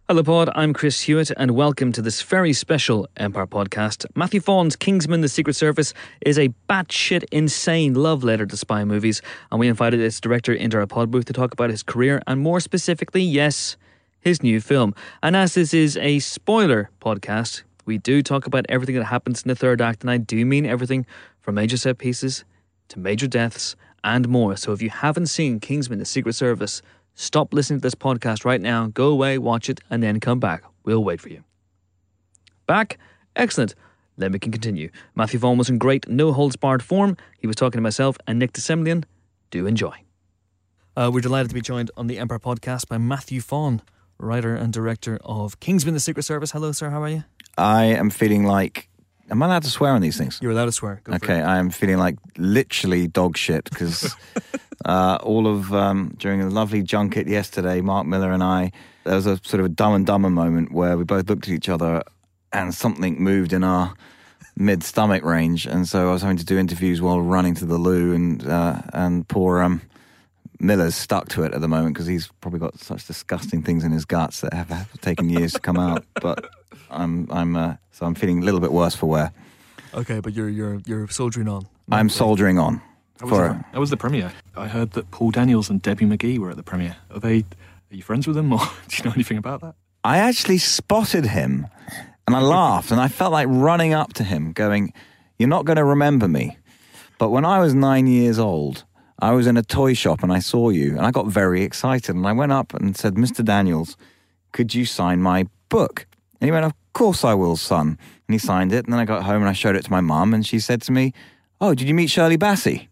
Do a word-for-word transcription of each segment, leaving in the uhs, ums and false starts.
Hello Pod, I'm Chris Hewitt and welcome to this very special Empire podcast. Matthew Vaughan's Kingsman: The Secret Service is a batshit insane love letter to spy movies, and we invited its director into our pod booth to talk about his career and more specifically, yes, his new film. And as this is a spoiler podcast, we do talk about everything that happens in the third act, and I do mean everything from major set pieces to major deaths and more. So if you haven't seen Kingsman: The Secret Service, stop listening to this podcast right now, go away, watch it, and then come back. We'll wait for you. Back? Excellent. Then we can continue. Matthew Vaughn was in great no-holds-barred form. He was talking to myself and Nick DeSemblian. Do enjoy. Uh, we're delighted to be joined on the Empire podcast by Matthew Vaughn, writer and director of Kingsman: The Secret Service. Hello, sir. How are you? I am feeling like... Am I allowed to swear on these things? You're allowed to swear. Go okay, I am feeling like literally dog shit because uh, all of... Um, during a lovely junket yesterday, Mark Miller and I, there was a sort of a Dumb and Dumber moment where we both looked at each other and something moved in our mid-stomach range, and so I was having to do interviews while running to the loo, and uh, and poor um, Miller's stuck to it at the moment because he's probably got such disgusting things in his guts that have, have taken years to come out. But I'm I'm uh, so I'm feeling a little bit worse for wear. Okay, but you're you're you're soldiering on. I'm soldiering on. That was, the, that was the premiere. I heard that Paul Daniels and Debbie McGee were at the premiere. Are they? Are you friends with them, or do you know anything about that? I actually spotted him, and I laughed, and I felt like running up to him, going, "You're not going to remember me." But when I was nine years old, I was in a toy shop and I saw you, and I got very excited, and I went up and said, "Mister Daniels, could you sign my book?" And he went, "Of course I will, son." And he signed it, and then I got home and I showed it to my mum, and she said to me, "Oh, did you meet Shirley Bassey?"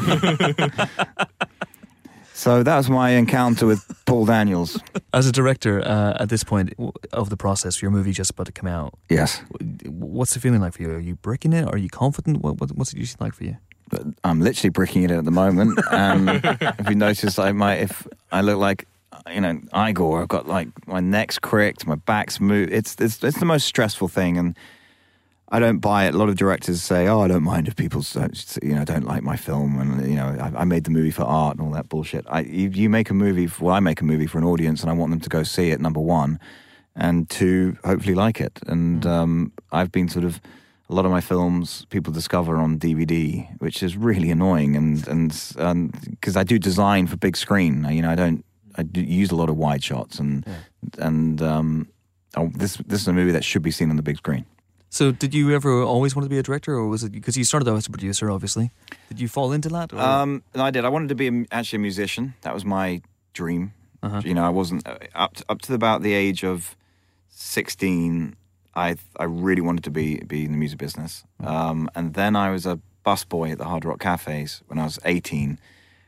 So that was my encounter with Paul Daniels. As a director, uh, at this point of the process, your movie just about to come out. Yes. What's the feeling like for you? Are you bricking it? Are you confident? What, what, what's it usually like for you? I'm literally bricking it at the moment. Um, if you notice, I might, if I look like, you know, Igor, I've got like my neck's cricked, my back's moved. It's, it's it's the most stressful thing, and I don't buy it. A lot of directors say, "Oh, I don't mind if people, you know, don't like my film, and you know, I, I made the movie for art and all that bullshit." I, you, you make a movie. For, well, I make a movie for an audience, and I want them to go see it. Number one, and two, hopefully like it. And um, I've been sort of a lot of my films people discover on D V D, which is really annoying, and and because I do design for big screen. You know, I don't. I do use a lot of wide shots, and yeah. and um, oh, this this is a movie that should be seen on the big screen. So did you ever always want to be a director, or was it because you started out as a producer, obviously? Did you fall into that? Or? Um, I did. I wanted to be a, actually a musician. That was my dream. Uh-huh. You know, I wasn't uh, up to, up to about the age of sixteen. I I really wanted to be be in the music business. Um, and then I was a busboy at the Hard Rock Cafes when I was eighteen,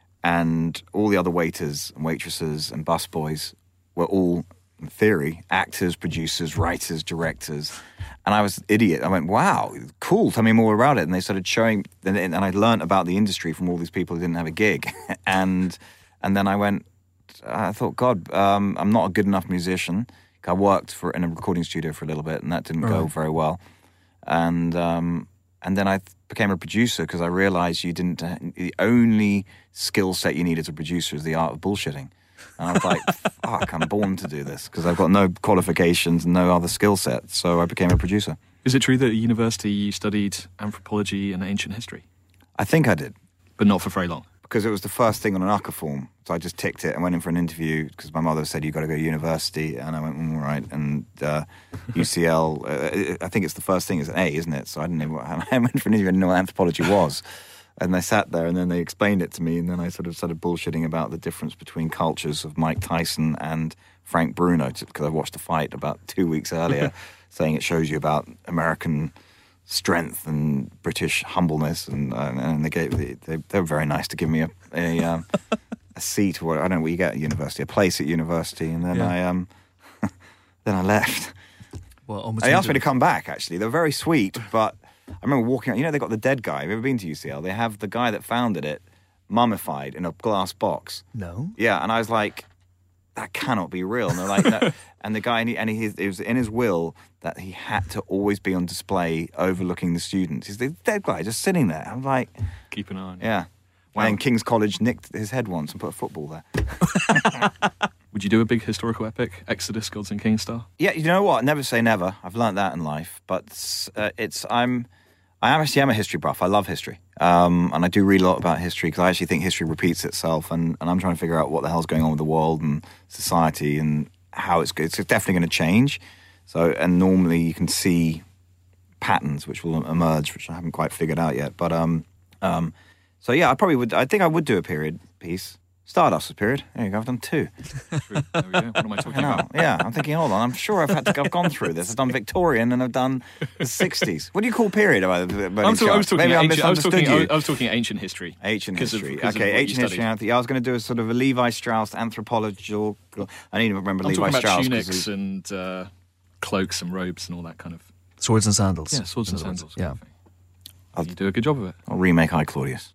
and all the other waiters and waitresses and busboys were all, in theory, actors, producers, writers, directors. And I was an idiot. I went, "Wow, cool, tell me more about it." And they started showing, and, and I learned about the industry from all these people who didn't have a gig. and and then I went, I thought, God, um, I'm not a good enough musician. I worked for in a recording studio for a little bit, and that didn't go right. very well. And um, and then I th- became a producer because I realized you didn't, the only skill set you need as a producer is the art of bullshitting. And I was like, fuck, I'm born to do this because I've got no qualifications and no other skill set. So I became a producer. Is it true that at university you studied anthropology and ancient history? I think I did. But not for very long? Because it was the first thing on an U C A form. So I just ticked it and went in for an interview because my mother said, "You've got to go to university." And I went, mm, all right. And uh, U C L, uh, I think it's the first thing is an A, isn't it? So I didn't know what, I went for an interview, I didn't know what anthropology was. And I sat there and then they explained it to me, and then I sort of started bullshitting about the difference between cultures of Mike Tyson and Frank Bruno, because I watched a fight about two weeks earlier saying it shows you about American strength and British humbleness, and uh, and they gave they, they were very nice to give me a a, um, a seat, or I don't know what you get at university, a place at university, and then yeah. I um then I left. Well, they asked me to come back. Actually, they're very sweet, but I remember walking out. You know, they got the dead guy. Have you ever been to U C L? They have the guy that founded it mummified in a glass box. No. Yeah, and I was like, that cannot be real. And they're like, no. And the guy, and, he, and he, it was in his will that he had to always be on display overlooking the students. He's the dead guy just sitting there. I'm like... Keep an eye on you. Yeah. Wow. And then King's College nicked his head once and put a football there. Would you do a big historical epic, Exodus, Gods and Kings style? Yeah, you know what? Never say never. I've learned that in life. But uh, it's I'm I actually am a history buff. I love history, um, and I do read a lot about history because I actually think history repeats itself, and, and I'm trying to figure out what the hell's going on with the world and society and how it's it's definitely going to change. So, and normally you can see patterns which will emerge, which I haven't quite figured out yet. But um, um, so yeah, I probably would. I think I would do a period piece. Stardust was period. There you go. I've done two. True. There we go. What am I talking about? Yeah, I'm thinking. Hold on. I'm sure I've had to. I've gone through this. I've done Victorian and I've done the sixties. What do you call period? About I'm talk, I was talking. Maybe I ancient, I was misunderstood talking. you. I was talking ancient history. Ancient Because of- history. because of okay, what you ancient history. studied. Yeah, I was going to do a sort of a Levi Strauss anthropological. I need to remember I'm Levi talking about Strauss. 'cause tunics he's- and uh, cloaks and robes and all that kind of. Swords and sandals. Yeah, swords and In other words. sandals. Yeah. Kind of thing. You do a good job of it. I'll remake I Claudius.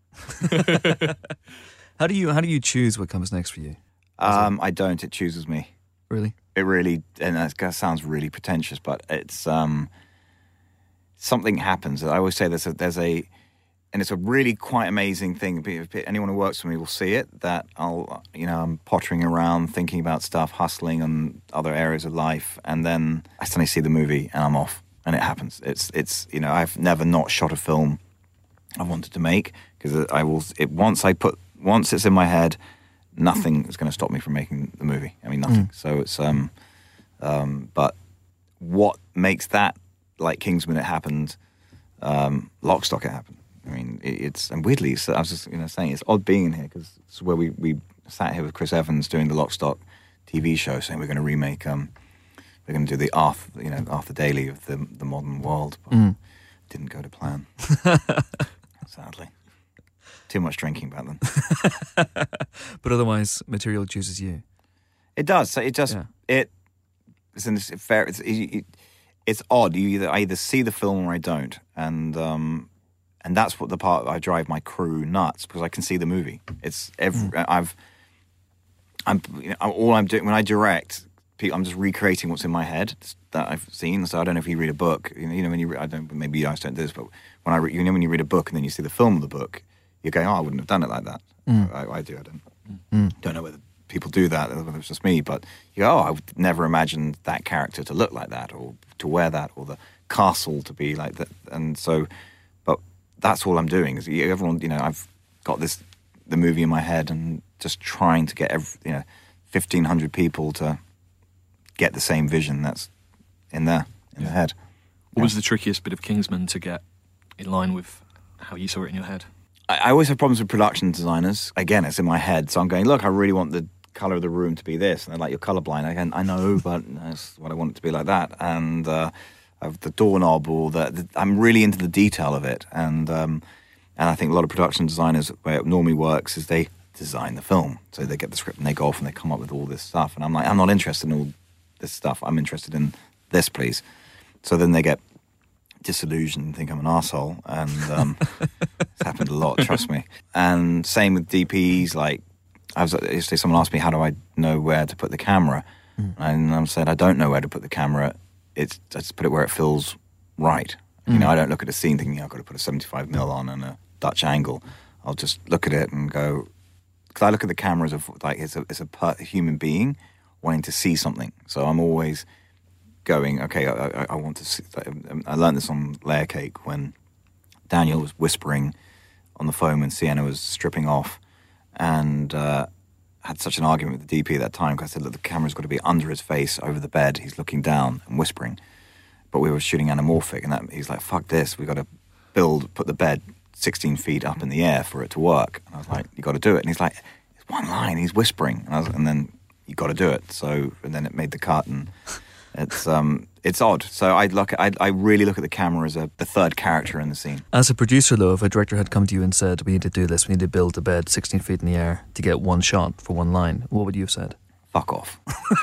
How do you how do you choose what comes next for you? Um, I don't. It chooses me. Really? It really, and that sounds really pretentious, but it's um, something happens. I always say there's a, there's a, and it's a really quite amazing thing. If anyone who works for me will see it. That I'll, you know, I'm pottering around, thinking about stuff, hustling on other areas of life, and then I suddenly see the movie, and I'm off, and it happens. It's it's you know, I've never not shot a film I wanted to make because I will. It once I put once it's in my head. Nothing is going to stop me from making the movie. I mean, nothing. Mm. So it's, um, um, but what makes that, like Kingsman, it happened, um, Lock, Stock, it happened. I mean, it, it's, and weirdly, so I was just, you know, saying it's odd being in here because it's where we, we sat here with Chris Evans doing the Lock, Stock T V show saying we're going to remake, um, we're going to do the Arthur, you know, Arthur Daly of the, the modern world. But mm. Didn't go to plan, sadly. Too much drinking back then. But otherwise, material chooses you. It does. So it just yeah. it. It's, in, it's fair. It's it, it's odd. You either I either see the film or I don't, and um, and that's what the part I drive my crew nuts because I can see the movie. It's every mm. I've I'm you know, all I'm doing when I direct. I'm just recreating what's in my head that I've seen. So I don't know if you read a book. You know, you know when you I don't maybe you guys don't do this, but when I re, you know when you read a book and then you see the film of the book. You're going, oh, I wouldn't have done it like that. Mm. I, I do. I don't. Mm. Don't know whether people do that, whether it's just me. But you go, oh, I would never imagine that character to look like that, or to wear that, or the castle to be like that. And so, but that's all I'm doing. Is everyone, you know, I've got this the movie in my head, and just trying to get every, you know, fifteen hundred people to get the same vision that's in there in yeah. the head. What yeah. was the trickiest bit of Kingsman to get in line with how you saw it in your head? I always have problems with production designers. Again, it's in my head. So I'm going, look, I really want the colour of the room to be this. And they're like, you're colourblind. Again, I know, but that's what I want it to be like that. And uh, of the doorknob or the, the... I'm really into the detail of it. And um, and I think a lot of production designers, the way it normally works is they design the film. So they get the script and they go off and they come up with all this stuff. And I'm like, I'm not interested in all this stuff. I'm interested in this, please. So then they get... disillusioned and think I'm an arsehole, and um, it's happened a lot, trust me. And same with D Ps, like I was yesterday someone asked me how do I know where to put the camera, mm. and I said I don't know where to put the camera. It's I just put it where it feels right. Mm. You know, I don't look at a scene thinking I've got to put a seventy-five mil on and a Dutch angle. I'll just look at it and go, because I look at the camera as a, like it's a it's a, per, a human being wanting to see something. So I'm always going, okay, I, I, I want to see. I learned this on Layer Cake when Daniel was whispering on the phone when Sienna was stripping off, and uh, had such an argument with the D P at that time because I said, look, the camera's got to be under his face, over the bed. He's looking down and whispering. But we were shooting anamorphic, and that he's like, fuck this. We've got to build, put the bed sixteen feet up in the air for it to work. And I was like, you got to do it. And he's like, it's one line. He's whispering. And, I was, and then you got to do it. So, and then it made the cut, and it's um, it's odd. So I look, I, I really look at the camera as a the third character in the scene. As a producer, though, if a director had come to you and said, "We need to do this. We need to build a bed sixteen feet in the air to get one shot for one line," what would you have said? Fuck off.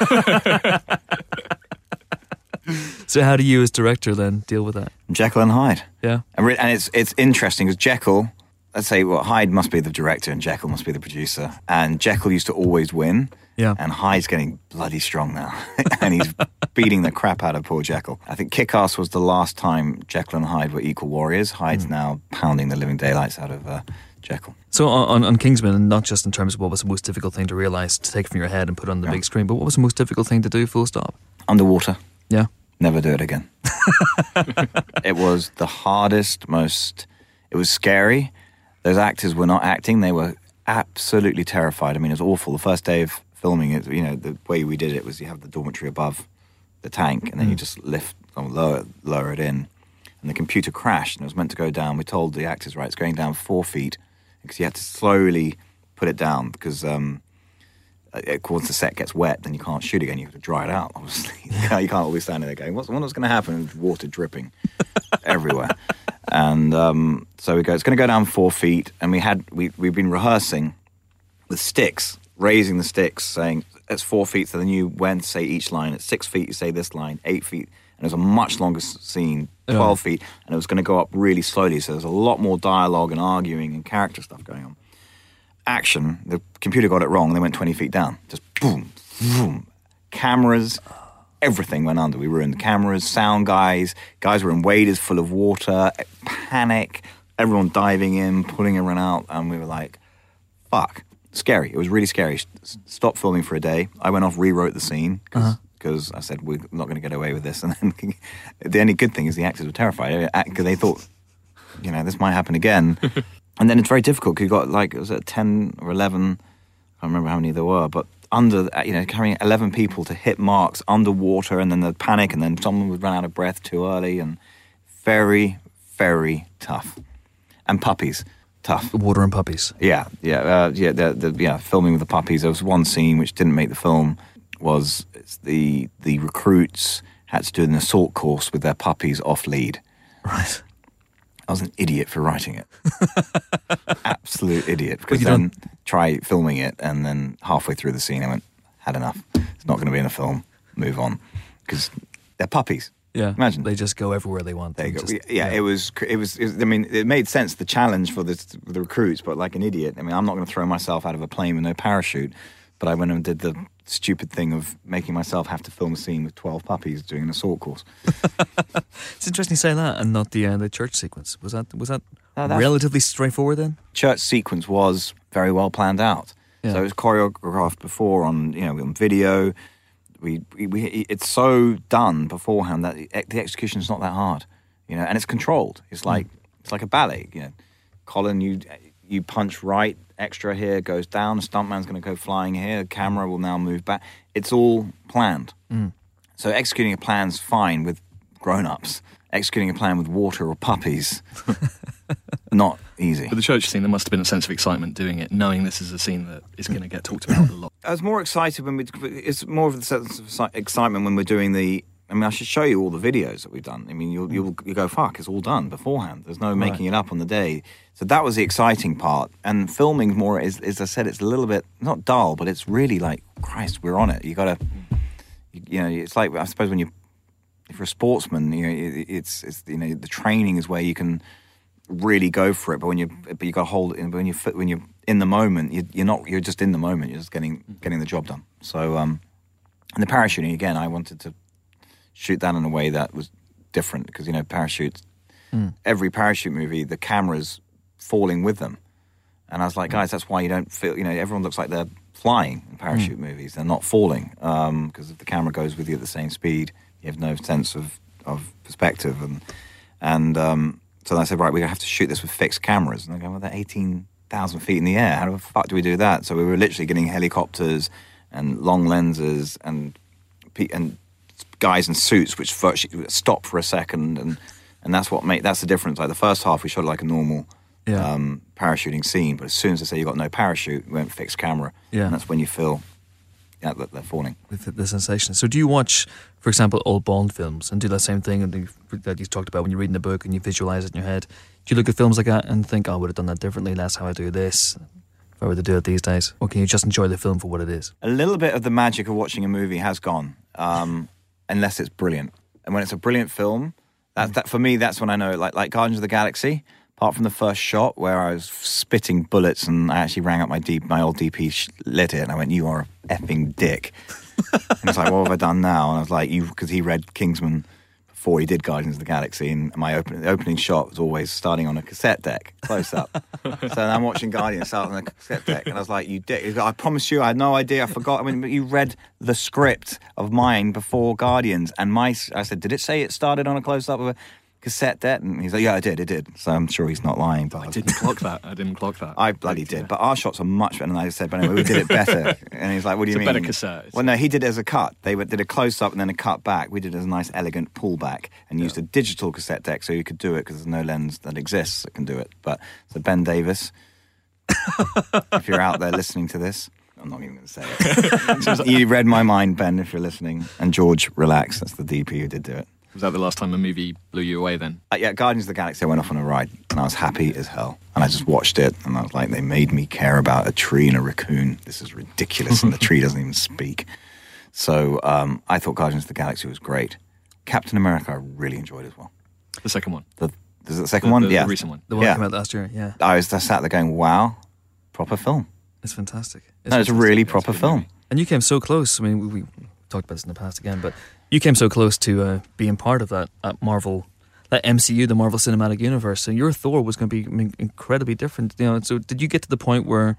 So how do you, as director, then deal with that? Jekyll and Hyde. Yeah, and, re- and it's it's interesting because Jekyll, let's say, well, Hyde must be the director and Jekyll must be the producer, and Jekyll used to always win. Yeah. And Hyde's getting bloody strong now. And he's beating the crap out of poor Jekyll. I think Kick-Ass was the last time Jekyll and Hyde were equal warriors. Hyde's mm. now pounding the living daylights out of uh, Jekyll. So on, on Kingsman, and not just in terms of what was the most difficult thing to realise, to take from your head and put on the yeah. big screen, but what was the most difficult thing to do, full stop? Underwater. Yeah. Never do it again. It was the hardest, most... It was scary. Those actors were not acting. They were absolutely terrified. I mean, it was awful. The first day of filming it, you know, the way we did it was you have the dormitory above the tank, and then mm. you just lift, or lower, lower it in. And the computer crashed, and it was meant to go down. We told the actors, right, it's going down four feet, because you had to slowly put it down, because um, once the set gets wet, then you can't shoot again. You have to dry it out, obviously. You can't, you can't always stand there going, what's, what's going to happen? Water dripping everywhere. And um, so we go, it's going to go down four feet, and we had, we, we've been rehearsing with sticks, raising the sticks, saying, it's four feet, so then you went to say each line. At six feet, you say this line, eight feet. And it was a much longer scene, twelve yeah. feet, and it was going to go up really slowly, so there's a lot more dialogue and arguing and character stuff going on. Action, the computer got it wrong, they went twenty feet down. Just boom, boom. Cameras, everything went under. We ruined the cameras, sound guys, guys were in waders full of water, panic, everyone diving in, pulling everyone out, and we were like, fuck. Scary. It was really scary. Stopped filming for a day. I went off, rewrote the scene, because uh-huh. Because I said, we're not going to get away with this. And then the only good thing is the actors were terrified, because they thought, you know, this might happen again. And then it's very difficult, because you got like, it was at ten or eleven, I don't remember how many there were, but under, you know, carrying eleven people to hit marks underwater, and then the panic, and then someone would run out of breath too early, and very, very tough. And puppies. Tough. Water and puppies. Yeah, yeah, uh, yeah, the, the, yeah, filming with the puppies. There was one scene which didn't make the film, was the the recruits had to do an assault course with their puppies off lead. Right. I was an idiot for writing it. Absolute idiot. Because then don't... try filming it, and then halfway through the scene I went, had enough. It's not going to be in the film. Move on. Because they're puppies. Yeah, imagine they just go everywhere they want. They go. Just, yeah, yeah, it was. It was. It was. I mean, it made sense. The challenge for the for the recruits, but like an idiot. I mean, I'm not going to throw myself out of a plane with no parachute. But I went and did the stupid thing of making myself have to film a scene with twelve puppies doing an assault course. It's interesting you say that, and not the uh, the church sequence. Was that was that uh, relatively straightforward then? Church sequence was very well planned out. Yeah. So it was choreographed before on you know on video. We, we, we it's so done beforehand that the, the execution is not that hard, you know, and it's controlled. It's like mm. it's like a ballet, you know. Colin, you you punch right, extra here goes down. The stuntman's going to go flying here. The camera will now move back. It's all planned. Mm. So executing a plan's fine with grown-ups. Executing a plan with water or puppies, not easy. For the church scene, there must have been a sense of excitement doing it, knowing this is a scene that is going to get talked about a lot. I was more excited when we. It's more of the sense of excitement when we're doing the. I mean, I should show you all the videos that we've done. I mean, you'll you'll you go fuck. It's all done beforehand. There's no making right. it up on the day. So that was the exciting part. And filming more is, as I said, it's a little bit not dull, but it's really like Christ. We're on it. You got to. You, you know, it's like I suppose when you. If you're a sportsman, you know it's, it's you know the training is where you can really go for it. But when you but you got to hold it. In, when you when you're in the moment, you, you're not. You're just in the moment. You're just getting getting the job done. So um, and the parachuting again, I wanted to shoot that in a way that was different because you know parachutes. Mm. Every parachute movie, the camera's falling with them, and I was like, guys, that's why you don't feel. You know, everyone looks like they're flying in parachute mm. movies. They're not falling because um, if the camera goes with you at the same speed. You have no sense of, of perspective. And and um, so I said, right, we have to shoot this with fixed cameras. And I go, well, they're eighteen thousand feet in the air. How the fuck do we do that? So we were literally getting helicopters and long lenses and and guys in suits which virtually stop for a second. And, and that's what made, that's the difference. Like the first half, we shot like a normal yeah. um, parachuting scene. But as soon as I say you got no parachute, we went fixed camera. Yeah. And that's when you feel... Yeah, that they're falling. With the, the sensation. So do you watch, for example, old Bond films and do that same thing and that you talked about when you're reading the book and you visualise it in your head? Do you look at films like that and think, oh, I would have done that differently, that's how I do this, if I were to do it these days? Or can you just enjoy the film for what it is? A little bit of the magic of watching a movie has gone, um, unless it's brilliant. And when it's a brilliant film, that, that for me, that's when I know, like, like Guardians of the Galaxy, apart from the first shot where I was spitting bullets and I actually rang up my D, my old D P, lit it, and I went, you are a effing dick. And it's like, what have I done now? And I was like, you, because he read Kingsman before he did Guardians of the Galaxy, and my opening, the opening shot was always starting on a cassette deck, close up. So I'm watching Guardians start on a cassette deck, and I was like, "You dick! I promise you, I had no idea. I forgot. I mean, you read the script of mine before Guardians, and my I said, did it say it started on a close up of a cassette deck?" And he's like, "Yeah, I did. It did." So I'm sure he's not lying. But I didn't clock that. I didn't clock that. I bloody did. But our shots are much better than I said. But anyway, we did it better. And he's like, "What do you It's mean?" a better cassette. Well, no, he did it as a cut. They did a close up and then a cut back. We did it as a nice, elegant pullback and used a digital cassette deck so you could do it because there's no lens that exists that can do it. But so Ben Davis, if you're out there listening to this, I'm not even going to say it. You read my mind, Ben, if you're listening. And George Relax, that's the D P who did do it. Was that the last time a movie blew you away then? Uh, yeah, Guardians of the Galaxy, I went off on a ride and I was happy as hell. And I just watched it and I was like, they made me care about a tree and a raccoon. This is ridiculous. And the tree doesn't even speak. So um, I thought Guardians of the Galaxy was great. Captain America, I really enjoyed as well. The second one. The, is it the second the, one? The, yeah. the recent one. The one yeah. that came out last year, yeah. I was I sat there going, wow, proper film. It's fantastic. It's no, it's a fantastic. really It's a proper good film. movie. And you came so close. I mean, we, we talked about this in the past again, but you came so close to uh, being part of that, that Marvel, that M C U, the Marvel Cinematic Universe. So your Thor was going to be I mean, incredibly different. You know, so did you get to the point where,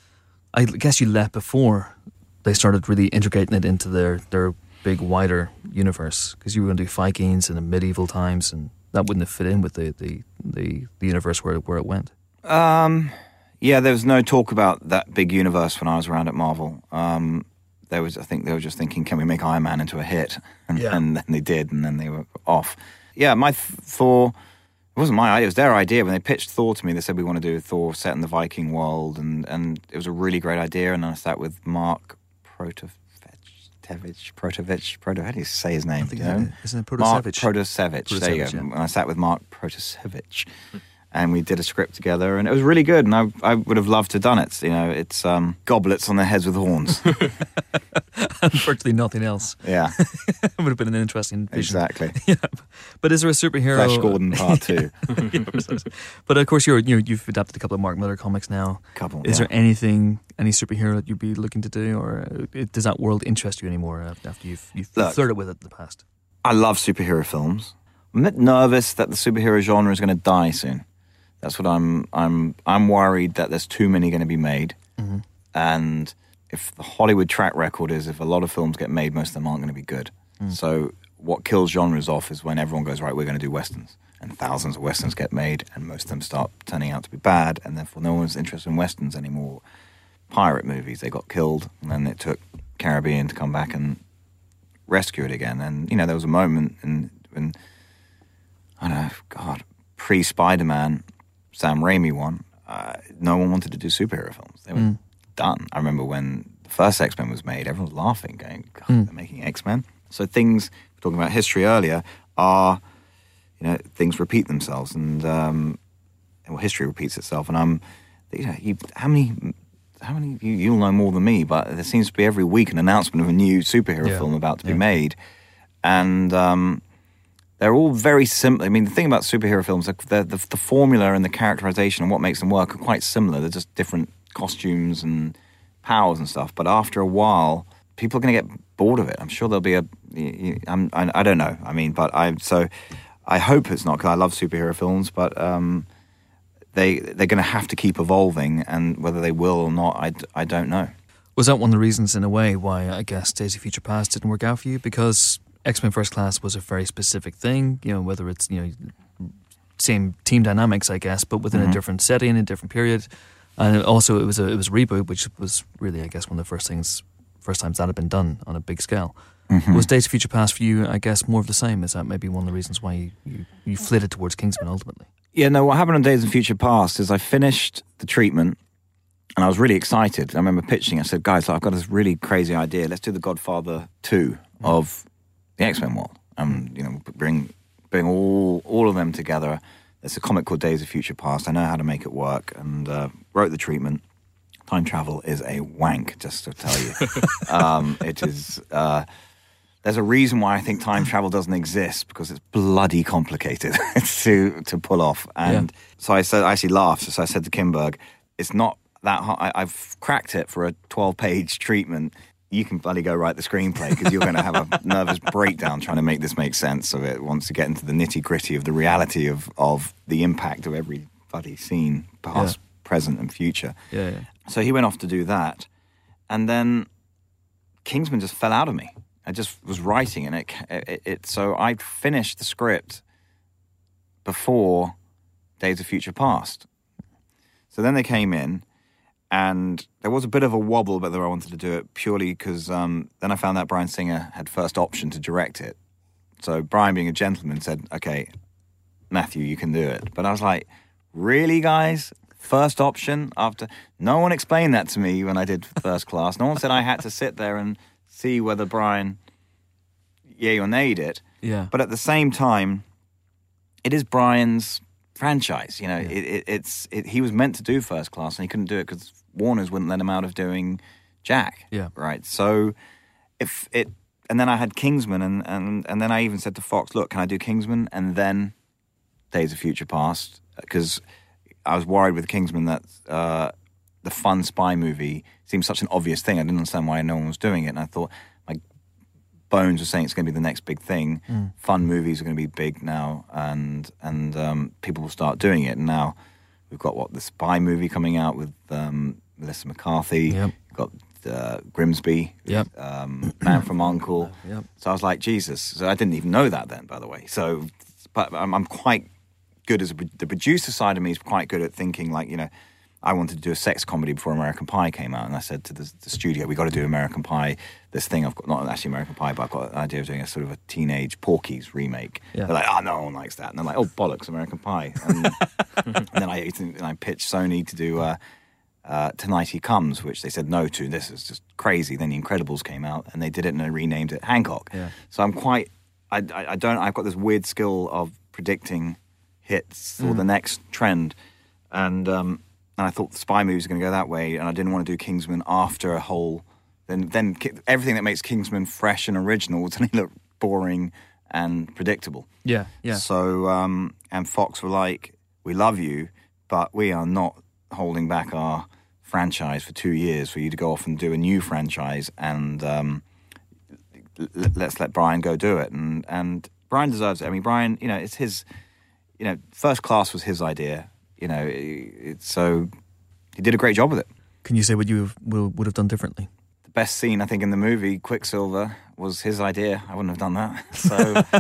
I guess you left before they started really integrating it into their, their big wider universe? Because you were going to do Vikings and the medieval times, and that wouldn't have fit in with the the, the, the universe where where it went. Um, yeah, there was no talk about that big universe when I was around at Marvel. Um, there was, I think they were just thinking, can we make Iron Man into a hit? And, Yeah. and then they did, and then they were off. Yeah, my th- Thor, it wasn't my idea, it was their idea. When they pitched Thor to me, they said, we want to do Thor set in the Viking world, and, and it was a really great idea, and I sat with Mark Protovich, Tevich, Protovich, Proto, how do you say his name? I think Do you know? isn't it Mark Protasevich? Protasevich, there you go. Protasevich, yeah. And I sat with Mark Protasevich, and we did a script together, and it was really good. And I, I would have loved to have done it. You know, it's um, goblets on their heads with horns. Unfortunately, nothing else. Yeah, It would have been an interesting vision. exactly. Yeah, but is there a superhero? Flash Gordon Part Two. Yeah, precisely. But of course, you're, you know, you've adapted a couple of Mark Miller comics now. Couple. Is yeah. there anything, any superhero that you'd be looking to do, or uh, does that world interest you anymore after you've you've Look. flirted with it in the past? I love superhero films. I'm a bit nervous that the superhero genre is going to die soon. That's what I'm. I'm. I'm worried that there's too many going to be made, Mm-hmm. and if the Hollywood track record is, if a lot of films get made, most of them aren't going to be good. Mm. So what kills genres off is when everyone goes, right, we're going to do westerns, and thousands of westerns get made, and most of them start turning out to be bad, and therefore no one's interested in westerns anymore. Pirate movies, they got killed, and then it took Caribbean to come back and rescue it again. And you know, there was a moment in when I don't know, God, pre-Spider-Man, Sam Raimi one, uh, no one wanted to do superhero films. They were Mm. done. I remember when the first X-Men was made, everyone was laughing, going, God, Mm. they're making X-Men? So things, talking about history earlier, are, you know, things repeat themselves, and um, well, history repeats itself. And I'm, you know, you, how many, how many, you, you'll know more than me, but there seems to be every week an announcement of a new superhero Yeah. film about to be Yeah. made. And um, they're all very similar. I mean, the thing about superhero films, the, the, the formula and the characterization and what makes them work are quite similar. They're just different costumes and powers and stuff. But after a while, people are going to get bored of it. I'm sure there'll be a. I'm, I, I don't know. I mean, but I so I hope it's not, because I love superhero films. But um, they they're going to have to keep evolving, and whether they will or not, I, I don't know. Was that one of the reasons, in a way, why I guess Days of Future Past didn't work out for you? Because X-Men First Class was a very specific thing, you know, whether it's, you know, same team dynamics, I guess, but within Mm-hmm. a different setting, a different period. And also it was a it was a reboot, which was really, I guess, one of the first things, first times that had been done on a big scale. Mm-hmm. Was Days of Future Past for you, I guess, more of the same? Is that maybe one of the reasons why you, you, you flitted towards Kingsman ultimately? Yeah, no, what happened on Days of Future Past is I finished the treatment and I was really excited. I remember pitching, I said, guys, I've got this really crazy idea. Let's do the Godfather two of the X-Men world. And, you know, bring bring all all of them together. There's a comic called Days of Future Past. I know how to make it work, and uh, wrote the treatment. Time travel is a wank, just to tell you. um, it is... Uh, There's a reason why I think time travel doesn't exist, because it's bloody complicated to to pull off. And Yeah. so I said, I actually laughed. So I said to Kimberg, it's not that hard. I, I've cracked it for a twelve-page treatment. you can bloody go write the screenplay because you're going to have a nervous breakdown trying to make this make sense of it once you get into the nitty-gritty of the reality of, of the impact of every bloody scene, past, yeah. present, and future. Yeah, yeah. So he went off to do that, and then Kingsman just fell out of me. I just was writing, and it, it, it so I finished the script before Days of Future Past. So then they came in, and there was a bit of a wobble about whether I wanted to do it purely because um, then I found out Bryan Singer had first option to direct it. So Bryan, being a gentleman, said, okay, Matthew, you can do it. But I was like, really, guys? First option? After no one explained that to me when I did First Class. No one said I had to sit there and see whether Bryan yay or nayed it. Yeah. But at the same time, it is Bryan's franchise. You know, yeah. it, it, it's it, he was meant to do First Class, and he couldn't do it because Warner's wouldn't let him out of doing Jack. Yeah. Right. So if it, and then I had Kingsman, and and and then I even said to Fox, look, can I do Kingsman and then Days of Future Past? Because I was worried with Kingsman that uh, the fun spy movie seemed such an obvious thing. I didn't understand why no one was doing it, and I thought my Bones was saying it's going to be the next big thing. Mm. Fun movies are going to be big now, and and um, people will start doing it. And now we've got what the spy movie coming out with um, Melissa McCarthy. Yep. We've got uh, Grimsby. Yep. Um, Man from U N C L E. Yep. So I was like, Jesus. So I didn't even know that then, by the way. So, but I'm, I'm quite good as a, the producer side of me is quite good at thinking like, you know, I wanted to do a sex comedy before American Pie came out, and I said to the, the studio, we got to do American Pie, this thing I've got, not actually American Pie, but I've got an idea of doing a sort of a teenage Porky's remake. Yeah. They're like, oh, no one likes that. And I'm like, oh, bollocks, American Pie. And, and then I, and I pitched Sony to do uh, uh, Tonight He Comes, which they said no to. This is just crazy. Then The Incredibles came out, and they did it, and they renamed it Hancock. Yeah. So I'm quite, I, I, I don't, I've got this weird skill of predicting hits or Mm. the next trend. And, um, And I thought the spy movies were going to go that way, and I didn't want to do Kingsman after a whole. Then, then everything that makes Kingsman fresh and original would suddenly look boring and predictable. Yeah, yeah. So, um, and Fox were like, "We love you, but we are not holding back our franchise for two years for you to go off and do a new franchise, and um, l- let's let Bryan go do it." And and Bryan deserves it. I mean, Bryan, you know, it's his. You know, First Class was his idea. You know, it's so he did a great job with it. Can you say what you would would have done differently? The best scene, I think, in the movie, Quicksilver, was his idea. I wouldn't have done that. So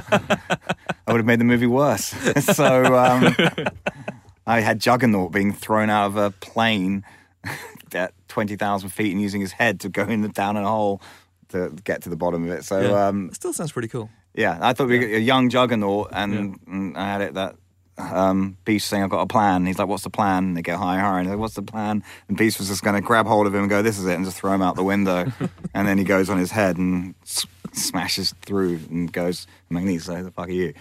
I would have made the movie worse. So um, I had Juggernaut being thrown out of a plane at twenty thousand feet and using his head to go in the, down in a hole to get to the bottom of it. So yeah. um, It still sounds pretty cool. Yeah, I thought we yeah. were a young Juggernaut, and, yeah. and I had it that um, Beast saying, I've got a plan. And he's like, what's the plan? And they go, hi, hi. And they're like, what's the plan? And Beast was just going to grab hold of him and go, this is it, and just throw him out the window. And then he goes on his head and s- smashes through and goes, Magneto, who the fuck are you?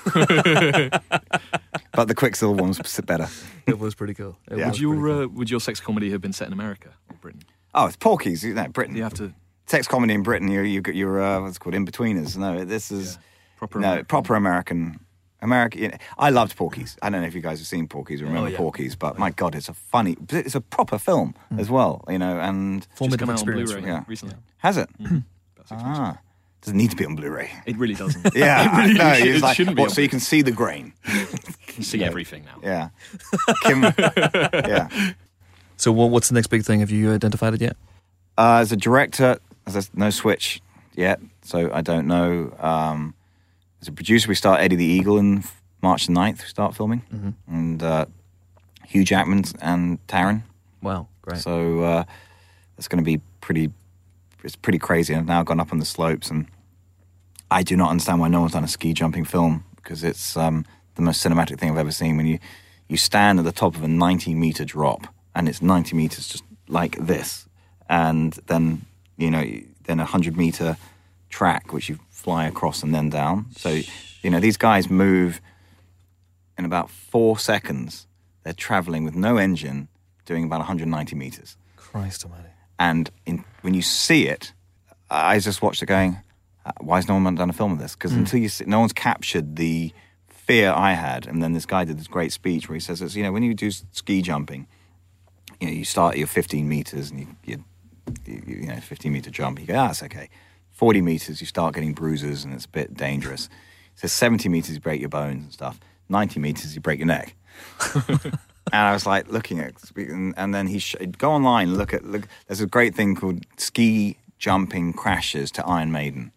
But the Quicksilver one was better. It was pretty cool. It Yeah. Would was your pretty cool. uh, would your sex comedy have been set in America or Britain? Oh, it's Porky's, you know, Britain. You have to Sex comedy in Britain, you're, you're, you're uh, what's it called, in-betweeners. No, this is... yeah, proper No, American. proper American. American. You know, I loved Porky's. I don't know if you guys have seen Porky's or remember Oh, yeah. Porky's, but my God, it's a funny. It's a proper film Mm. as well. You know, and Just Formative come out on experience. Blu-ray yeah. recently. has it? About six months ago. Ah, doesn't need to be on Blu-ray. It really doesn't. Yeah, it really no, should- it's it like shouldn't be. what, on so you can see the grain. You can see Yeah. everything now. Yeah, Kim. Yeah, So what, what's the next big thing? Have you identified it yet? uh, as a director, as a, no switch yet, so I don't know. Um, as a producer, we start Eddie the Eagle in March the ninth. We start filming, Mm-hmm. and uh, Hugh Jackman and Taron. Wow, great. So uh, it's going to be pretty. It's pretty crazy. I've now gone up on the slopes, and I do not understand why no one's done a ski jumping film, because it's um, the most cinematic thing I've ever seen. When you you stand at the top of a ninety meter drop, and it's ninety meters just like this, and then you know then a hundred meter track which you fly across and then down. So you know these guys move in about four seconds. They're traveling with no engine, doing about one hundred ninety meters. Christ almighty. And in, when you see it, I just watched it going, why has no one done a film of this? Because mm. until you see, no one's captured the fear I had. And then this guy did this great speech where he says, you know, when you do ski jumping, you know, you start at your fifteen meters and you, you you, you know, fifteen meter jump. You go, ah, it's okay. forty meters, you start getting bruises and it's a bit dangerous. So seventy meters, you break your bones and stuff. ninety meters, you break your neck. And I was like looking at, and, and then he sh- go online, look at, look. There's a great thing called ski jumping crashes to Iron Maiden.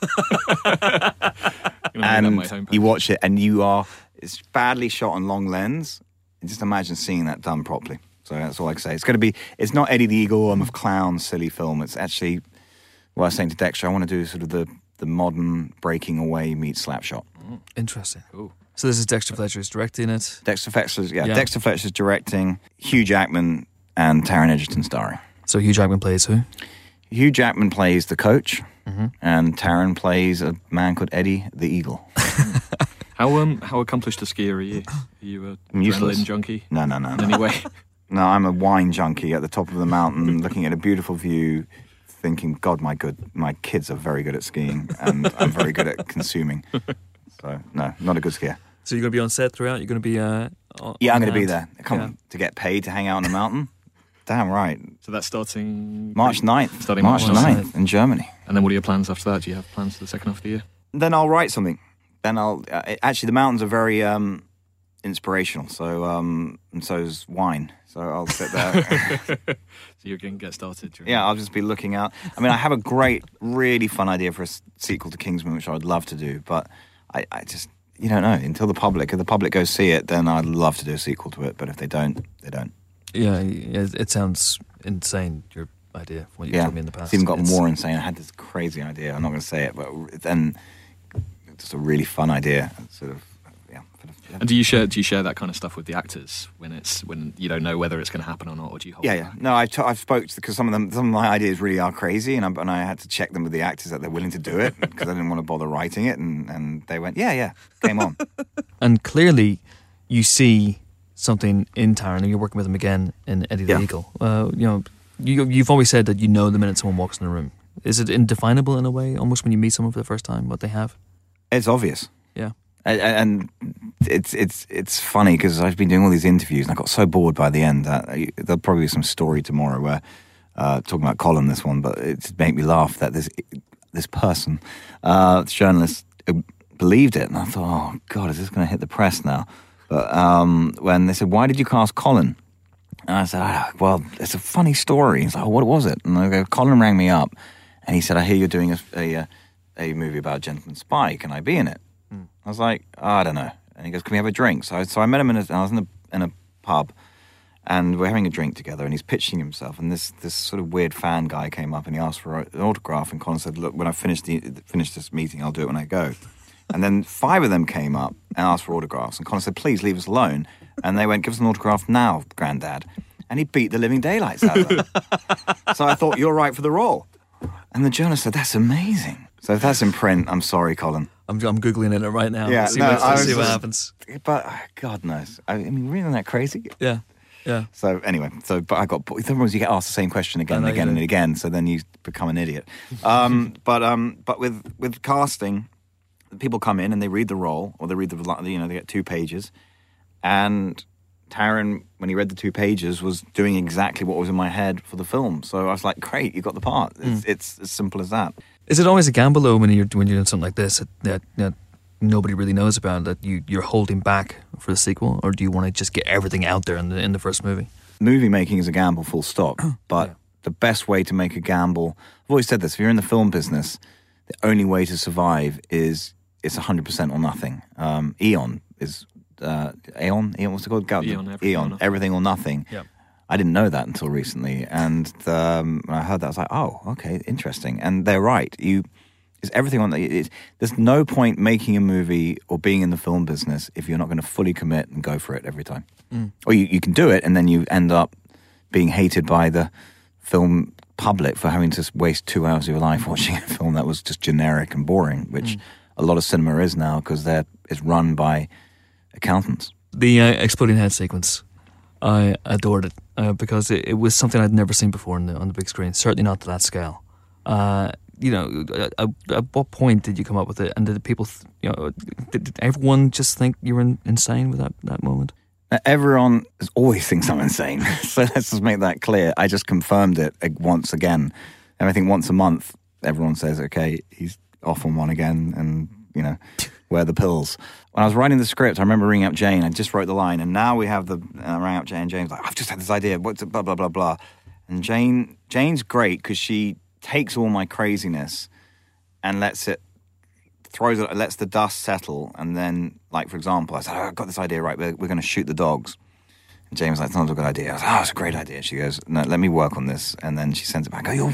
And you watch it, and you are, it's badly shot on long lens. Just imagine seeing that done properly. So that's all I can say. It's going to be, it's not Eddie the Eagle, I'm a clown, silly film. It's actually, what I was saying to Dexter, I want to do sort of the, the modern breaking away meets Slapshot. Interesting. Cool. So this is Dexter Fletcher's directing it. Dexter Fletcher's, yeah, yeah. Dexter Fletcher's directing, Hugh Jackman and Taron Egerton starring. So Hugh Jackman plays who? Hugh Jackman plays the coach, mm-hmm. and Taron plays a man called Eddie the Eagle. How um how accomplished a skier are you? Are you a adrenaline junkie? No, no, no. In no. any way? No, I'm a wine junkie at the top of the mountain, looking at a beautiful view, thinking, God, my good, my kids are very good at skiing, and I'm very good at consuming. So no, not a good skier. So you're going to be on set throughout? You're going to be uh on, yeah, I'm going to be there. Come yeah. on, to get paid to hang out on the mountain. Damn right. So that's starting March ninth. Starting March March ninth in Germany. And then what are your plans after that? Do you have plans for the second half of the year? Then I'll write something. Then I'll uh, actually the mountains are very um, inspirational. So um, and so is wine. So I'll sit there. So you're going to get started. Yeah, I'll just be looking out. I mean, I have a great, really fun idea for a sequel to Kingsman, which I would love to do. But I, I just, you don't know until the public. If the public goes see it, then I'd love to do a sequel to it. But if they don't, they don't. Yeah, it sounds insane, your idea, from what you yeah. told me in the past. It's even got it's... more insane. I had this crazy idea. I'm not going to say it, but then just a really fun idea. Sort of, yeah. yeah. And do you share do you share that kind of stuff with the actors when it's when you don't know whether it's going to happen or not, or do you hold Yeah, back? yeah. No, I t- I've spoke to, because some of them, some of my ideas really are crazy, and I, and I had to check them with the actors that they're willing to do it because I didn't want to bother writing it, and, and they went, yeah, yeah, game on. And clearly, you see something in Taron, and you're working with him again in Eddie the Yeah. Eagle. Uh, you know, you, you've always said that you know the minute someone walks in the room. Is it indefinable in a way, almost when you meet someone for the first time, what they have? It's obvious. Yeah. And, and it's it's it's funny because I've been doing all these interviews and I got so bored by the end that I, there'll probably be some story tomorrow where uh, talking about Colin, this one, but it made me laugh that this this person, uh, this journalist, uh, believed it, and I thought, oh God, is this going to hit the press now? But um, when they said, why did you cast Colin? And I said, oh, well, it's a funny story. He's like, oh, what was it? And I go, Colin rang me up and he said, I hear you're doing a a, a movie about a gentleman spy. Can I be in it? Mm. I was like, oh, I don't know. And he goes, can we have a drink? So I, so I met him in a, I was in a, in a pub and we're having a drink together and he's pitching himself. And this this sort of weird fan guy came up and he asked for an autograph. And Colin said, look, when I finish, the, finish this meeting, I'll do it when I go. And then five of them came up and asked for autographs. And Colin said, please leave us alone. And they went, give us an autograph now, Grandad. And he beat the living daylights out of them. So I thought, you're right for the role. And the journalist said, that's amazing. So if that's in print, I'm sorry, Colin. I'm, I'm Googling it right now. Yeah, see, no, what, see what just, happens. But God knows. I mean, really isn't that crazy? Yeah, yeah. So anyway, so but I got, the problem is you get asked the same question again and again and again, so then you become an idiot. Um, but um, but with, with casting, people come in and they read the role, or they read the, you know, they get two pages. And Taron, when he read the two pages, was doing exactly what was in my head for the film. So I was like, great, you got the part. It's, mm. it's as simple as that. Is it always a gamble, though, when you're, when you're doing something like this that, that, that nobody really knows about, that you, you're holding back for the sequel? Or do you want to just get everything out there in the, in the first movie? Movie making is a gamble, full stop. But yeah. The best way to make a gamble, I've always said this, if you're in the film business, the only way to survive is it's one hundred percent or nothing. Um, Eon is... Uh, Aeon, Eon, what's it called? Go, Eon, everything, Eon, or everything or nothing. Yep. I didn't know that until recently, and um, when I heard that, I was like, "Oh, okay, interesting." And they're right. You, it's everything on. The, it, there's no point making a movie or being in the film business if you're not going to fully commit and go for it every time. Mm. Or you, you can do it, and then you end up being hated by the film public for having to waste two hours of your life watching a film that was just generic and boring, which mm. a lot of cinema is now because they're it's run by accountants. The uh, exploding head sequence, I adored it uh, because it, it was something I'd never seen before on the, on the big screen. Certainly not to that scale. Uh, you know, at, at what point did you come up with it? And did people, th- you know, did, did everyone just think you were in, insane with that, that moment? Now, everyone always thinks I'm insane, so let's just make that clear. I just confirmed it once again. And I think once a month, everyone says, okay, he's off on one again, and, you know, where are the pills? When I was writing the script, I remember ringing up Jane. I just wrote the line, and now we have the, and I rang up Jane, and Jane's like, I've just had this idea, what's it, blah, blah, blah, blah. And Jane, Jane's great, because she takes all my craziness and lets it, throws it, lets the dust settle, and then, like, for example, I said, oh, I've got this idea, right, we're, we're going to shoot the dogs. And James was like, it's not a good idea. I was like, oh, it's a great idea. She goes, no, let me work on this. And then she sends it back. I go,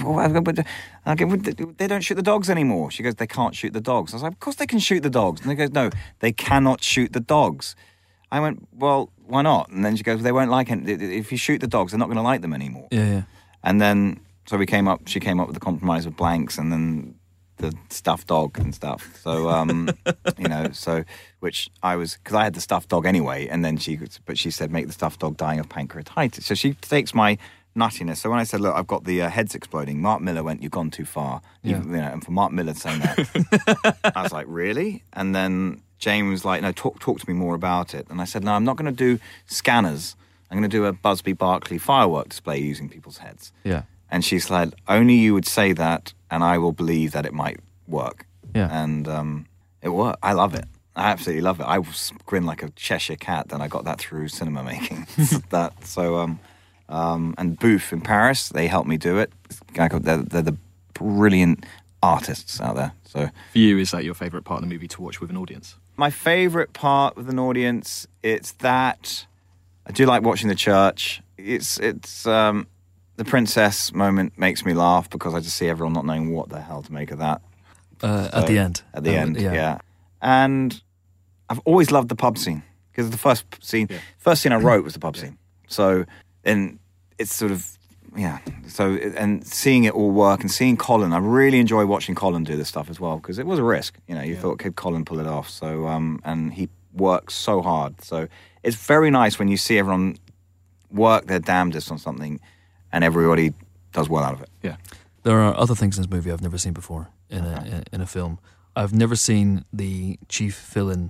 oh, they don't shoot the dogs anymore. She goes, they can't shoot the dogs. I was like, of course they can shoot the dogs. And they goes, no, they cannot shoot the dogs. I went, well, why not? And then she goes, they won't like it. If you shoot the dogs, they're not going to like them anymore. Yeah, yeah. And then, so we came up, she came up with the compromise of blanks, and then the stuffed dog and stuff. So, um, you know, so, which I was, because I had the stuffed dog anyway, and then she, but she said, make the stuffed dog dying of pancreatitis. So she takes my nuttiness. So when I said, look, I've got the uh, heads exploding, Mark Miller went, you've gone too far. Yeah. You, you know, and for Mark Miller saying that, I was like, really? And then Jane was like, no, talk, talk to me more about it. And I said, no, I'm not going to do scanners. I'm going to do a Busby Berkeley firework display using people's heads. Yeah. And she's like, only you would say that, and I will believe that it might work. Yeah. And um, it worked. I love it. I absolutely love it. I grin like a Cheshire cat, and I got that through cinema making. that so um, um, and Booth in Paris, they helped me do it. They're, they're the brilliant artists out there. So for you, is that your favourite part of the movie to watch with an audience? My favourite part with an audience, it's that I do like watching the church. It's it's. Um, The princess moment makes me laugh because I just see everyone not knowing what the hell to make of that. Uh, so, at the end. At the um, end, yeah. yeah. And I've always loved the pub scene because the first scene, yeah. first scene I wrote was the pub yeah. scene. So, and it's sort of, yeah. So, and seeing it all work and seeing Colin, I really enjoy watching Colin do this stuff as well because it was a risk. You know, you yeah. thought, could Colin pull it off? So, um, and he works so hard. So it's very nice when you see everyone work their damnedest on something and everybody does well out of it. Yeah. There are other things in this movie I've never seen before in okay. a in a film. I've never seen the chief villain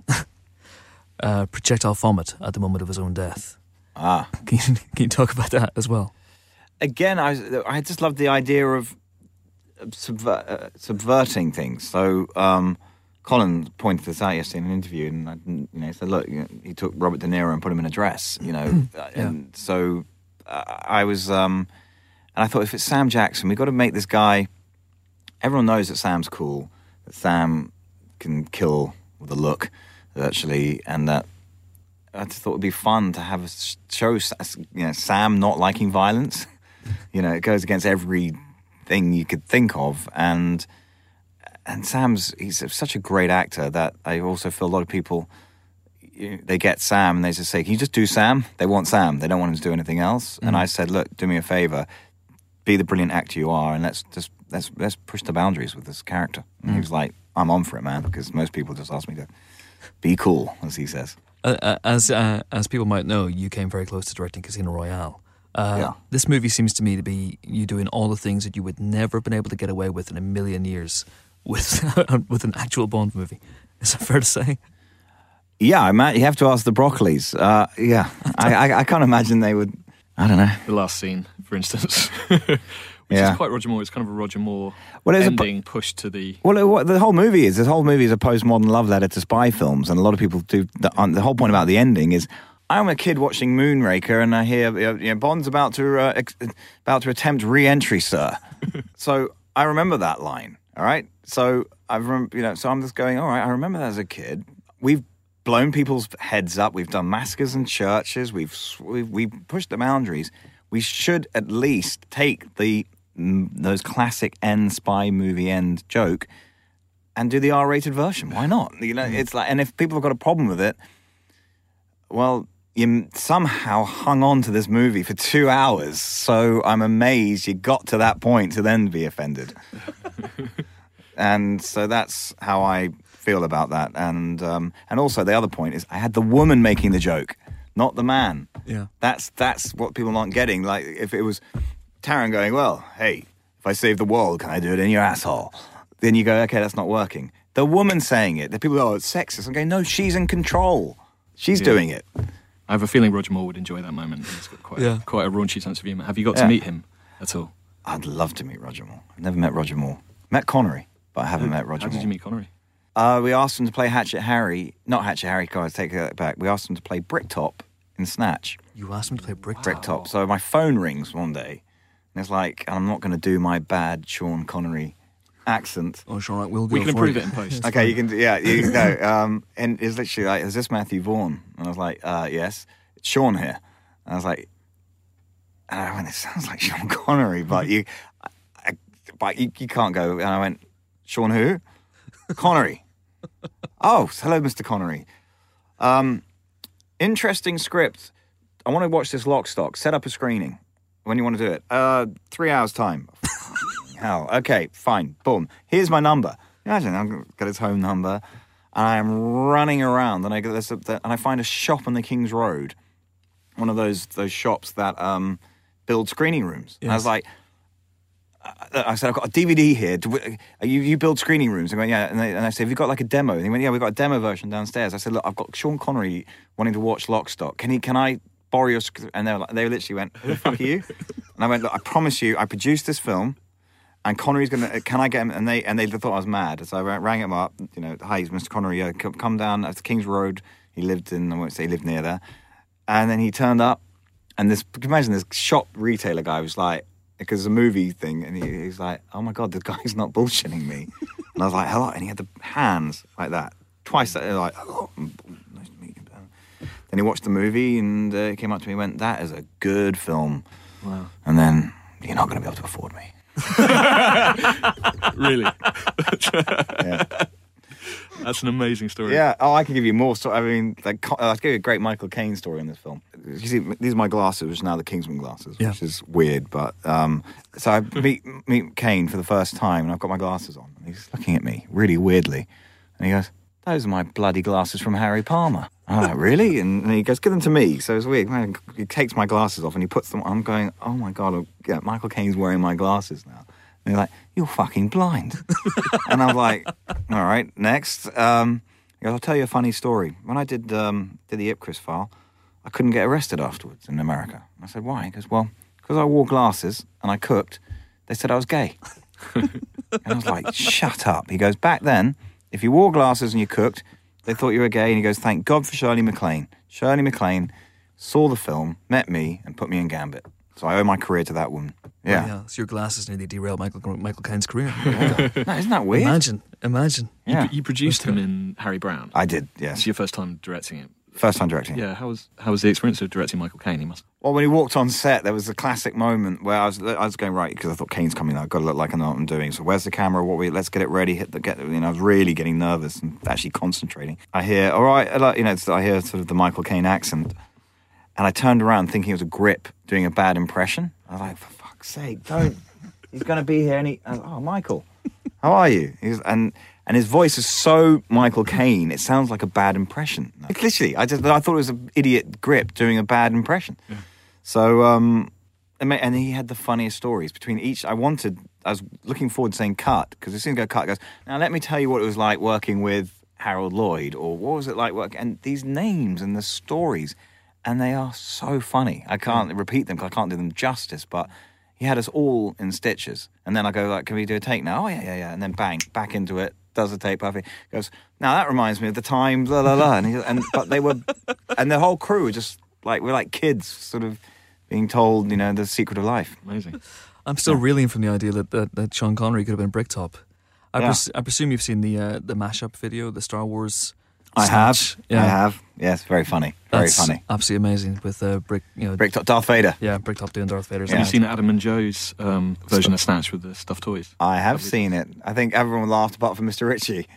uh, projectile vomit at the moment of his own death. Ah. Can you, can you talk about that as well? Again, I I just love the idea of subver- uh, subverting things. So um, Colin pointed this out yesterday in an interview, and I, you know, he said, "Look, you know, he took Robert De Niro and put him in a dress." You know, yeah. and so. I was, um, and I thought, if it's Sam Jackson, we've got to make this guy, everyone knows that Sam's cool, that Sam can kill with a look, actually, and that I just thought it would be fun to have a show, you know, Sam not liking violence. You know, it goes against everything you could think of, and and Sam's, he's such a great actor that I also feel a lot of people, they get Sam and they just say, can you just do Sam? They want Sam. They don't want him to do anything else. Mm. And I said, look, do me a favor. Be the brilliant actor you are, and let's just let's let's push the boundaries with this character. And mm. he was like, I'm on for it, man, because most people just ask me to be cool, as he says. Uh, as uh, as people might know, you came very close to directing Casino Royale. Uh, yeah. This movie seems to me to be you doing all the things that you would never have been able to get away with in a million years with with an actual Bond movie. Is that fair to say? Yeah, Matt, you have to ask the Broccolis. Uh, yeah, I, I, I can't imagine they would. I don't know. The last scene, for instance, which yeah. is quite Roger Moore. It's kind of a Roger Moore well, ending a, pushed to the. Well, it, what the whole movie is. This whole movie is a postmodern love letter to spy films, and a lot of people do. The, um, the whole point about the ending is, I'm a kid watching Moonraker, and I hear you know, Bond's about to uh, ex- about to attempt re-entry, sir. So I remember that line. All right, so I remember, you know, so I'm just going. All right, I remember that as a kid. We've blown people's heads up. We've done massacres in churches. We've we've, we've pushed the boundaries. We should at least take the mm, those classic end spy movie end joke and do the R-rated version. Why not? You know, it's like, and if people have got a problem with it, well, you somehow hung on to this movie for two hours. So I'm amazed you got to that point to then be offended. And so that's how I feel about that. And um, and also the other point is I had the woman making the joke, not the man. Yeah. That's that's what people aren't getting. Like if it was Taron going, well, hey, if I save the world, can I do it in your asshole? Then you go, okay, that's not working. The woman saying it, the people go, oh, it's sexist. I'm going, no, she's in control. She's yeah. doing it. I have a feeling Roger Moore would enjoy that moment. He's got quite, Yeah. a, quite a raunchy sense of humour. Have you got Yeah. to meet him at all? I'd love to meet Roger Moore. I've never met Roger Moore. Met Connery, but I haven't How- met Roger How Moore. did you meet Connery? Uh, we asked him to play Hatchet Harry. Not Hatchet Harry, guys, take that back. We asked him to play Bricktop in Snatch. You asked him to play Brick Bricktop. So my phone rings one day, and it's like, and I'm not going to do my bad Sean Connery accent. Oh, sure, right, we'll We go can for improve it in post. Okay, you can do, yeah, you can go. Um, and it's literally like, is this Matthew Vaughn? And I was like, uh, yes. It's Sean here. And I was like, and I went, it sounds like Sean Connery, but you, I, I, but you, you can't go. And I went, Sean who? Connery. Oh, hello, Mister Connery. Um, interesting script. I want to watch this Lock Stock. Set up a screening. When you want to do it? Uh, three hours time. Hell, okay, fine, boom. Here's my number. Imagine I've got his home number, and I am running around, and I get this, and I find a shop on the King's Road, one of those those shops that um, build screening rooms. And I was Yes. like, I said, I've got a D V D here. Do we, you, you build screening rooms? I went, yeah. And, they, and I said, have you got like a demo? And he went, yeah, we've got a demo version downstairs. I said, look, I've got Sean Connery wanting to watch Lock Stock. Can he? Can I borrow your? Sc-? And they were like, they literally went, who the fuck are you? And I went, look, I promise you, I produced this film, and Connery's gonna. Can I get him? And they and they thought I was mad. So I rang him up. You know, hi, Mister Connery, uh, come, come down at the King's Road. He lived in. I won't say he lived near there. And then he turned up, and this. Can you imagine this shop retailer guy was like, because it's a movie thing, and he, he's like, oh my god, the guy's not bullshitting me. And I was like, hello, and he had the hands like that twice. That like, hello, nice to meet you. Then he watched the movie, and uh, he came up to me and went, that is a good film. Wow. And then you're not going to be able to afford me. Really? Yeah. That's an amazing story. Yeah. Oh, I can give you more. So I mean, like, I'll give you a great Michael Caine story in this film. You see, these are my glasses, which are now the Kingsman glasses, Yeah. which is weird. But um, so I meet meet Caine for the first time, and I've got my glasses on, and he's looking at me really weirdly, and he goes, "Those are my bloody glasses from Harry Palmer." I'm like, really? And, and he goes, "Give them to me." So it's weird. Man, he takes my glasses off and he puts them on. I'm going, "Oh my god, yeah, Michael Caine's wearing my glasses now." And they're like, "You're fucking blind." And I'm like, all right, next. Um, he goes, I'll tell you a funny story. When I did um, did the Ipcris file, I couldn't get arrested afterwards in America. And I said, why? He goes, well, because I wore glasses and I cooked, they said I was gay. And I was like, shut up. He goes, back then, if you wore glasses and you cooked, they thought you were gay. And he goes, thank God for Shirley MacLaine. Shirley MacLaine saw the film, met me, and put me in Gambit. So I owe my career to that woman. Yeah. Yeah, so your glasses nearly derailed Michael Michael Caine's career. Yeah. No, isn't that weird? Imagine, imagine. You, Yeah. pr- you produced him in Harry Brown. I did, yes. It's your first time directing it. First time directing. Yeah, how was how was the experience of directing Michael Caine? He must. Well, when he walked on set, there was a classic moment where I was I was going right because I thought Kane's coming. I've got to look like I know what I'm doing. So where's the camera? What we? Let's get it ready. Hit the get. You know, I was really getting nervous and actually concentrating. I hear all right. I like- You know, it's, I hear sort of the Michael Caine accent, and I turned around thinking it was a grip doing a bad impression. I was like, for fuck's sake, don't. He's going to be here. And he, I was, oh, Michael, how are you? He's, and and his voice is so Michael Caine. It sounds like a bad impression. Like, literally, I just I thought it was an idiot grip doing a bad impression. Yeah. So, um, and ma- and he had the funniest stories between each. I wanted, I was looking forward to saying cut, because as soon as I go cut, it goes, now let me tell you what it was like working with Harold Lloyd, or what was it like working, and these names and the stories, and they are so funny. I can't repeat them because I can't do them justice, but he had us all in stitches. And then I go, like, can we do a take now? Oh, yeah, yeah, yeah. And then bang, back into it, does the tape, perfect. Goes, now that reminds me of the time, blah, blah, blah. And, he, and but they were, and the whole crew were just like, we're like kids sort of being told, you know, the secret of life. Amazing. I'm still Yeah. reeling from the idea that, that, that Sean Connery could have been Bricktop. I, Yeah. pres- I presume you've seen the uh, the mashup video, the Star Wars. I Snatch. have, Yeah. I have. Yes, very funny, very That's funny. absolutely amazing with uh, Brick, you know, Bricktop, Darth Vader. yeah, Bricktop doing Darth Vader's. Yeah. Have you seen Adam and Joe's um, version of Snatch with the stuffed toys? I have Lovely. seen it. I think everyone laughed apart from Mister Ritchie.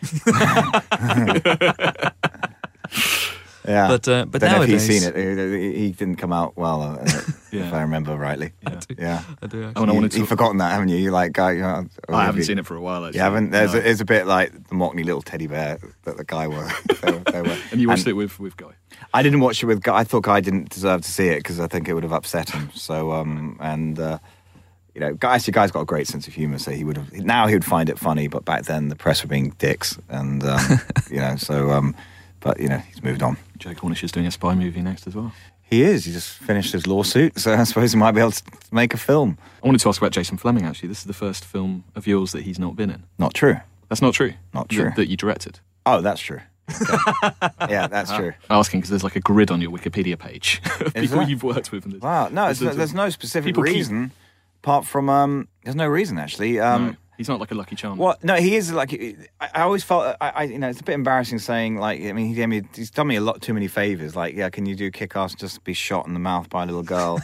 Yeah. But uh, but Don't know if nowadays, he's seen it. He, he didn't come out well, uh, if Yeah. I remember rightly. Yeah. Yeah. I do Oh, actually. and I You, wanted to. you've forgotten that, haven't you? You like, guy. You know, I haven't seen it for a while. Actually. You haven't. There's No. a, it's a bit like the Mockney little teddy bear that the guy wore. they, were- they were. And you watched it with with Guy. I didn't watch it with Guy. I thought Guy didn't deserve to see it because I think it would have upset him. So, um, and uh, you know, Guy, actually, Guy's got a great sense of humour. So he would have. Now he would find it funny, but back then the press were being dicks, and um, you know, so um, but you know, he's moved on. Jay Cornish is doing a spy movie next as well. He is. He just finished his lawsuit, so I suppose he might be able to make a film. I wanted to ask about Jason Fleming, actually. This is the first film of yours that he's not been in. Not true. That's not true? Not true. That, that you directed? Oh, that's true. Okay. Yeah, that's true. I'm asking because there's like a grid on your Wikipedia page of Is people there? you've worked with. In this. Wow, no, it's, There's- there's no specific people keep- reason, apart from, um, there's no reason, actually. Um, No, he's not like a Lucky Charm. Well, no, he is like. I, I always felt, I, I, you know, it's a bit embarrassing saying like. I mean, he gave me, he's done me a lot too many favors. Like, yeah, can you do Kick-Ass just be shot in the mouth by a little girl?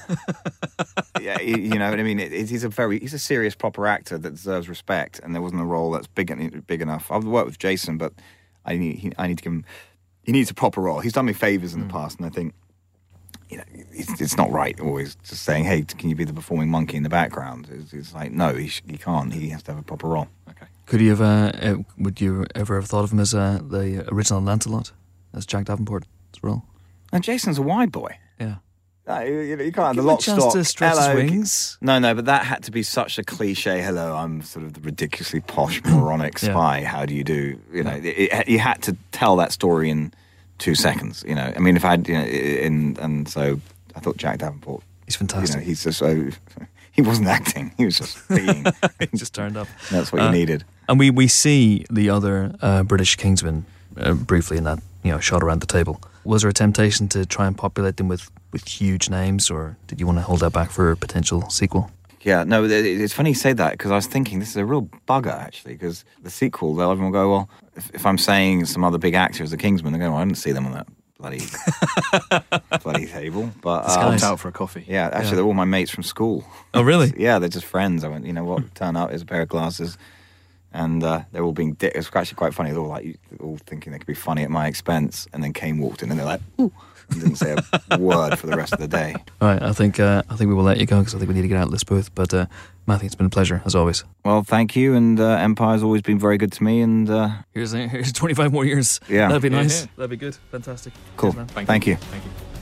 Yeah, you, you know what I mean. It, it, he's a very, he's a serious, proper actor that deserves respect. And there wasn't a role that's big, en- big enough. I've worked with Jason, but I need, he, I need to give him. He needs a proper role. He's done me favors in the past, and I think. You know, it's, it's not right always just saying, hey, can you be the performing monkey in the background? It's, it's like, no, he, sh- he can't. He has to have a proper role. Okay. Could you have, uh, uh, would you ever have thought of him as uh, the original Lancelot, as Jack Davenport's role? And Jason's a wide boy. Yeah. No, you, you know, you can't have Give the him a lock chance stock. to stretch his hello. wings. No, no, but that had to be such a cliche. Hello, I'm sort of the ridiculously posh, moronic Yeah. spy. How do you do? You know, it, it, you had to tell that story in two seconds. You know, I mean, if I had, you know, in and so I thought Jack Davenport. He's You fantastic. know, he's just so. He wasn't acting. He was just being. He just turned up. That's what Uh, you needed. And we, we see the other uh, British Kingsmen uh, briefly in that, you know, shot around the table. Was there a temptation to try and populate them with, with huge names, or did you want to hold that back for a potential sequel? Yeah, no, it- it's funny you say that because I was thinking this is a real bugger actually because the sequel, they'll everyone will go, well, if, if I'm saying some other big actor as the Kingsman, they're going, well, I didn't see them on that bloody bloody table. But This um, guy's- Popped out for a coffee. yeah, actually, Yeah. they're all my mates from school. Oh, really? Yeah, they're just friends. I went, you know what? Turn up is a pair of glasses, and uh, they're all being. Di- it's actually quite funny. They're all like, all thinking they could be funny at my expense, and then Kane walked in, and they're like, ooh, and didn't say a word for the rest of the day. All right, I think uh, I think we will let you go because I think we need to get out of this booth. But uh, Matthew, it's been a pleasure as always. Well, thank you, and uh, Empire's always been very good to me, and uh, Here's here's twenty-five more years. Yeah. That'd be Yeah, nice. yeah. That'd be good. Fantastic. cool. Cheers, man. Thank, Thank you. Thank you.